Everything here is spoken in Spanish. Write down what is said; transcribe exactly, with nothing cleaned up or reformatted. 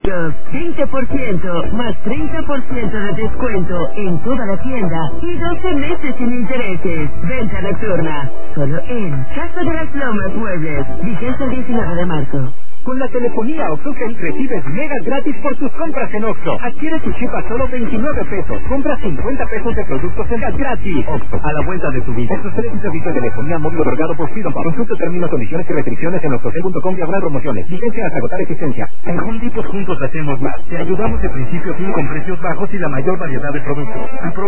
veinte por ciento más treinta por ciento de descuento en toda la tienda y doce meses sin intereses. Venta nocturna. Solo en Casa de las Lomas Muebles. Vigencia el diecinueve de marzo. Con la telefonía OxxoCell recibes megas gratis por tus compras en Oxxo. Adquiere tu chip a solo veintinueve pesos. Compra cincuenta pesos de productos en gas gratis. Oxxo, a la vuelta de tu vida. Esto es un servicio de telefonía móvil otorgado por Freedom. Consulta términos, condiciones y restricciones en oxxocell punto com diagonal promociones. Vigencia hasta agotar existencia. En Home Depot juntos hacemos más. Te ayudamos de principio a fin con precios bajos y la mayor variedad de productos.